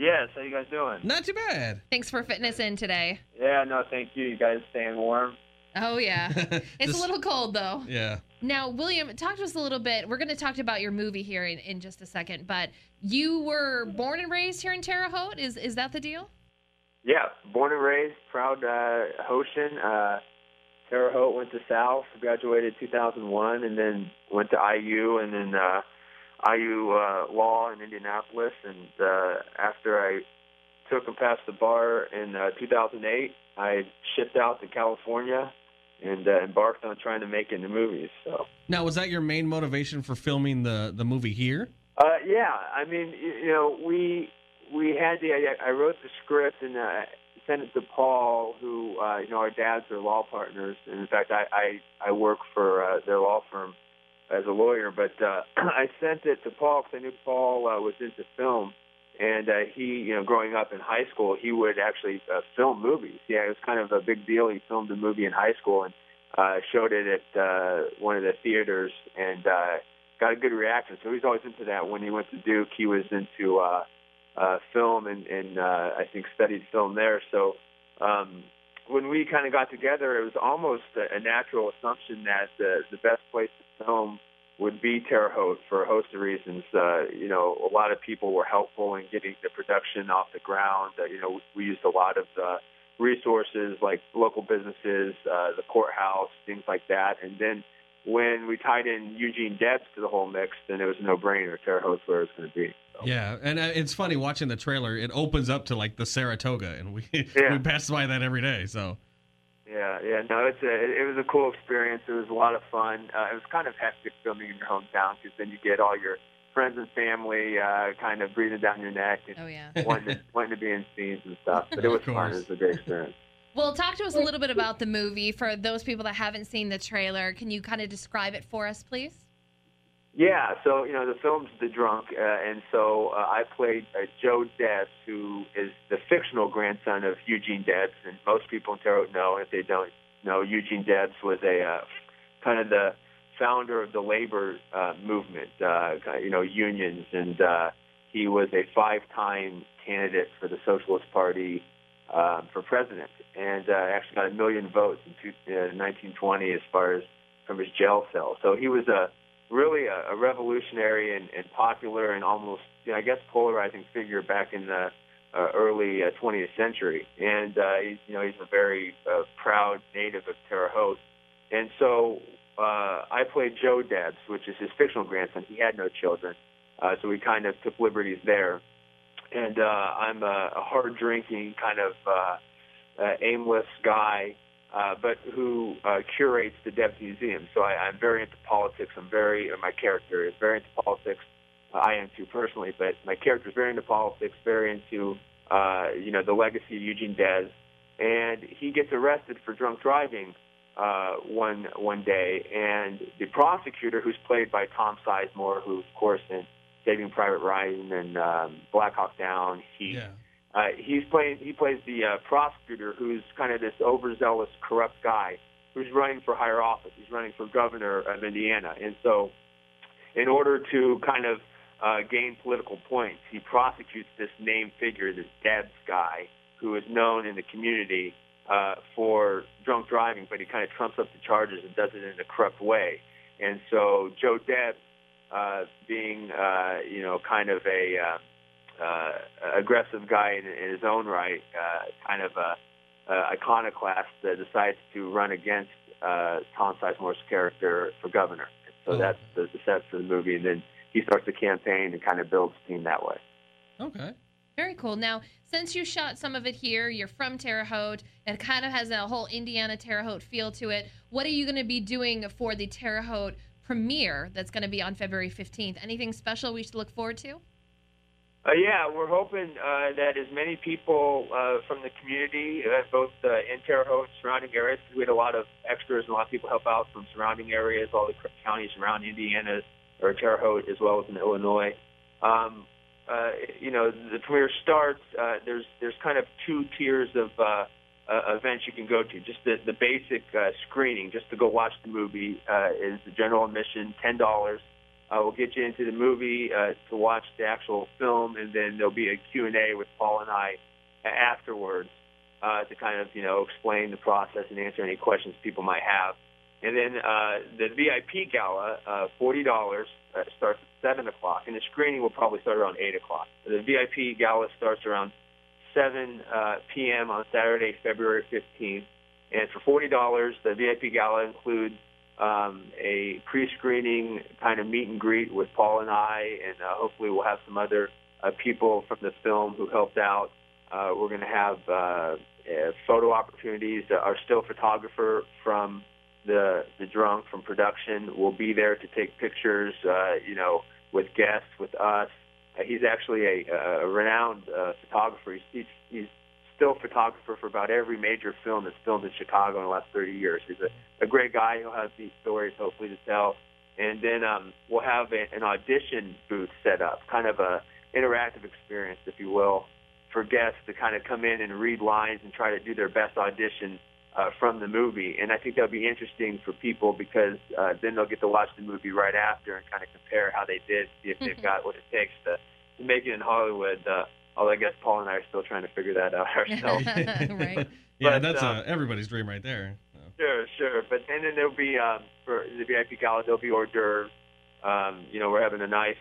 Yes, how you guys doing? Not too bad. Thanks for fitting us in today. Yeah, no, thank you. You guys staying warm? Oh, yeah. It's a little cold, though. Yeah. Now, William, talk to us a little bit. We're going to talk about your movie here in just a second, but you were born and raised here in Terre Haute. Is that the deal? Yeah, born and raised, proud Hautian. Terre Haute, went to South, graduated 2001, and then went to IU, and then IU Law in Indianapolis. And after I took and passed the bar in 2008, I shipped out to California and embarked on trying to make it into movies. So Now, was that your main motivation for filming the movie here? yeah, I mean, we had I wrote the script and sent it to Paul, who our dads are law partners, and in fact, I work for their law firm as a lawyer. But I sent it to Paul because I knew Paul was into film, and he, growing up in high school, he would actually film movies. Yeah, it was kind of a big deal. He filmed a movie in high school and showed it at one of the theaters, and got a good reaction. So he's always into that. When he went to Duke, he was into film and I think studied film there. So when we kind of got together, it was almost a natural assumption that the best place to film would be Terre Haute for a host of reasons. A lot of people were helpful in getting the production off the ground. We used a lot of resources like local businesses, the courthouse, things like that. And then when we tied in Eugene Debs to the whole mix, then it was a no-brainer. Terre Haute's where it's going to be. So. Yeah, and it's funny watching the trailer. It opens up to like the Saratoga, and we pass by that every day. So yeah, no, it was a cool experience. It was a lot of fun. It was kind of hectic filming in your hometown because then you get all your friends and family kind of breathing down your neck and wanting to be in scenes and stuff. But it was fun. It was a great experience. Well, talk to us a little bit about the movie. For those people that haven't seen the trailer, can you kind of describe it for us, please? Yeah, so, the film's The Drunk, and so I played Joe Debs, who is the fictional grandson of Eugene Debs, and most people in Terre Haute know. If they don't know, Eugene Debs was a kind of the founder of the labor movement, unions, and he was a 5-time candidate for the Socialist Party for president, and actually got 1 million votes in 1920 as far as from his jail cell. So he was really a revolutionary and popular and almost, polarizing figure back in the early 20th century. And he's a very proud native of Terre Haute. And so I played Joe Debs, which is his fictional grandson. He had no children, so we kind of took liberties there. And I'm a hard-drinking kind of aimless guy, but who curates the Debs Museum. So I'm very into politics. My character is very into politics. I am too personally, but my character is very into politics, very into, the legacy of Eugene Debs. And he gets arrested for drunk driving one day, and the prosecutor, who's played by Tom Sizemore, who, of course, in Saving Private Ryan and Black Hawk Down, he plays the prosecutor, who's kind of this overzealous, corrupt guy who's running for higher office. He's running for governor of Indiana. And so in order to kind of gain political points, he prosecutes this named figure, this Debs guy, who is known in the community for drunk driving, but he kind of trumps up the charges and does it in a corrupt way. And so Joe Debs, being, kind of a aggressive guy in his own right, kind of a iconoclast, decides to run against Tom Sizemore's character for governor. So that's the set for the movie, and then he starts the campaign and kind of builds steam that way. Okay. Very cool. Now, since you shot some of it here, you're from Terre Haute, it kind of has a whole Indiana Terre Haute feel to it. What are you going to be doing for the Terre Haute premiere that's going to be on February 15th? Anything special we should look forward to? Yeah, we're hoping that as many people from the community, both in Terre Haute and surrounding areas, because we had a lot of extras and a lot of people help out from surrounding areas, all the counties around Indiana or Terre Haute, as well as in Illinois. The premiere starts. There's kind of 2 tiers of events you can go to. Just the basic screening, just to go watch the movie, is the general admission, $10. We'll get you into the movie to watch the actual film, and then there'll be a Q&A with Paul and I afterwards to kind of, explain the process and answer any questions people might have. And then the VIP gala, $40, starts at 7 o'clock, and the screening will probably start around 8 o'clock. The VIP gala starts around 7 p.m. on Saturday, February 15th. And for $40, the VIP gala includes a pre-screening kind of meet and greet with Paul and I, and hopefully we'll have some other people from the film who helped out. We're going to have photo opportunities. Our still photographer from the Drunk, from production, will be there to take pictures, with guests, with us. He's actually a renowned photographer. He's still photographer for about every major film that's filmed in Chicago in the last 30 years. He's a great guy. He'll have these stories hopefully to tell. And then we'll have an audition booth set up, kind of a interactive experience, if you will, for guests to kind of come in and read lines and try to do their best audition from the movie. And I think that'll be interesting for people because then they'll get to watch the movie right after and kind of compare how they did, see if they've got what it takes to make it in Hollywood. Although I guess Paul and I are still trying to figure that out ourselves. Right. Yeah, but, that's everybody's dream right there. Sure. But and then there'll be for the VIP gala, there'll be hors d'oeuvres. We're having a nice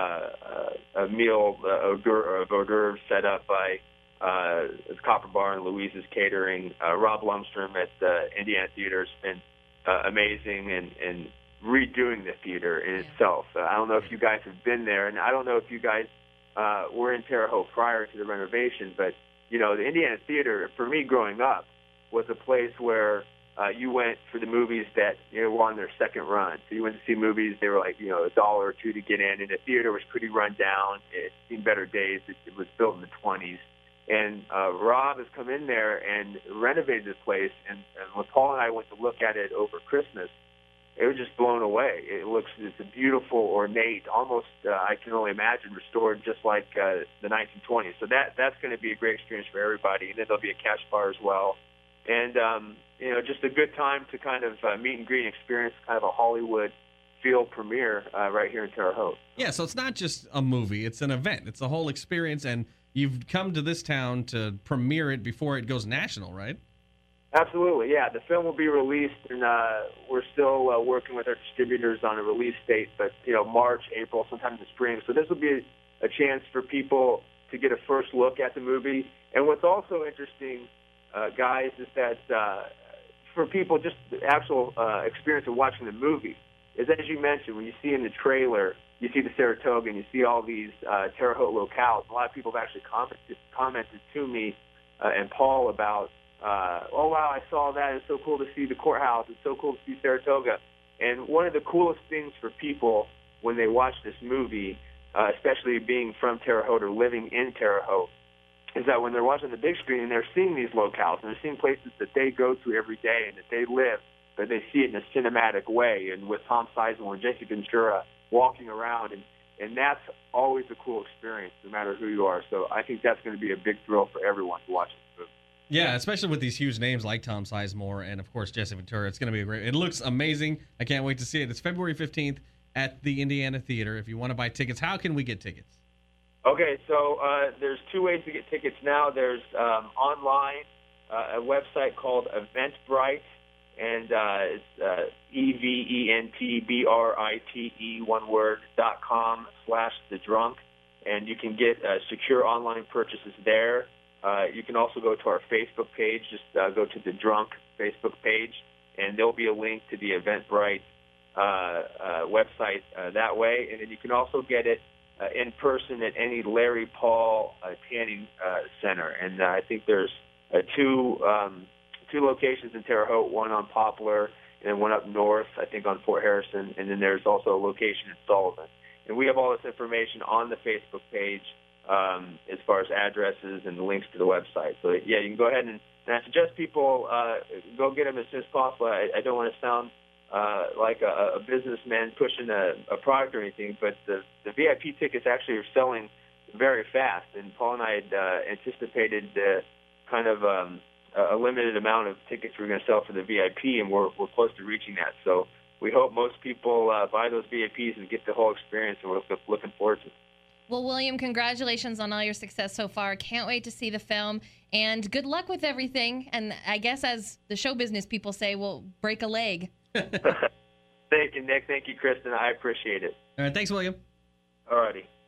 a meal of hors d'oeuvres set up by the Copper Bar and Louise's Catering. Rob Lundstrom at the Indiana Theater has been amazing and redoing the theater in itself. I don't know if you guys have been there, and I don't know if you guys were in Terre Haute prior to the renovation, but the Indiana Theater, for me growing up, was a place where you went for the movies that were on their second run. So you went to see movies, they were like $1 or $2 to get in, and the theater was pretty run down. It's seen better days. It was built in the 20s. And Rob has come in there and renovated this place, and when Paul and I went to look at it over Christmas, it was just blown away. It's a beautiful, ornate, almost, I can only imagine, restored just like the 1920s. So that's going to be a great experience for everybody. And then there'll be a cash bar as well. And, just a good time to kind of meet and greet and experience kind of a Hollywood feel premiere right here in Terre Haute. Yeah, so it's not just a movie. It's an event. It's a whole experience, and you've come to this town to premiere it before it goes national, right? Absolutely, yeah. The film will be released, and we're still working with our distributors on a release date, but, March, April, sometime in the spring. So this will be a chance for people to get a first look at the movie. And what's also interesting, guys, is that for people, just the actual experience of watching the movie, is as you mentioned, when you see in the trailer, you see the Saratoga and you see all these Terre Haute locales. A lot of people have actually commented to me and Paul about, oh, wow, I saw that. It's so cool to see the courthouse. It's so cool to see Saratoga. And one of the coolest things for people when they watch this movie, especially being from Terre Haute or living in Terre Haute, is that when they're watching the big screen and they're seeing these locales and they're seeing places that they go to every day and that they live, but they see it in a cinematic way, and with Tom Sizemore and Jesse Ventura walking around, and that's always a cool experience, no matter who you are. So I think that's going to be a big thrill for everyone to watch this movie. Yeah, especially with these huge names like Tom Sizemore and, of course, Jesse Ventura. It's going to be great. It looks amazing. I can't wait to see it. It's February 15th at the Indiana Theater. If you want to buy tickets, how can we get tickets? Okay, so there's two ways to get tickets now. There's online, a website called Eventbrite, and it's EVENTBRITE, one word, .com/thedrunk, and you can get secure online purchases there. You can also go to our Facebook page. Just go to the Drunk Facebook page, and there'll be a link to the Eventbrite website that way. And then you can also get it in person at any Larry Paul Tanning Center. And I think there's two locations in Terre Haute, one on Poplar and one up north, I think on Fort Harrison, and then there's also a location in Sullivan. And we have all this information on the Facebook page as far as addresses and links to the website. So, yeah, you can go ahead and I suggest people go get them as soon as possible. I don't want to sound like a businessman pushing a product or anything, but the VIP tickets actually are selling very fast. And Paul and I had anticipated kind of a limited amount of tickets we're going to sell for the VIP, and we're close to reaching that. So we hope most people buy those VIPs and get the whole experience, and we're looking forward to it. Well, William, congratulations on all your success so far. Can't wait to see the film, and good luck with everything. And I guess, as the show business people say, we'll break a leg. Thank you, Nick. Thank you, Kristen. I appreciate it. All right, thanks, William. All righty.